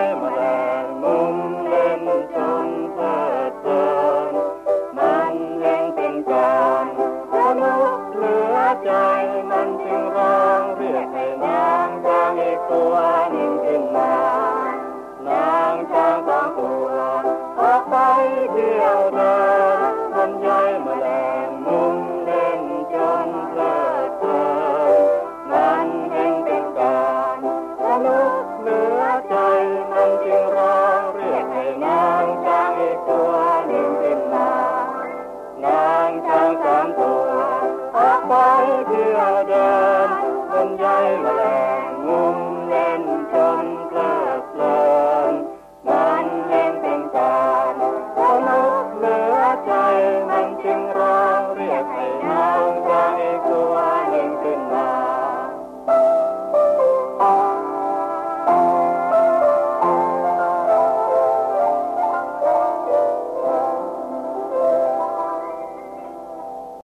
แมลงมุมเล่นจนเพลิดเพลินมันยังเป็นการสนุกเหลือใจมันจึงร้องเรียกให้นางช้างอีกตัวหนึ่งขึ้นมานางช้างสองตัวออกไปเที่ยวเดินบนใยแมลงมุมเล่นจนเพลิดเพลินมันยังเป็นการสนุกเหลือใจมันจึงร้องเรียกให้นางช้างอีกตัวหนึ่งขึ้นมานางช้างสามตัวออกไปเที่ยวเดิน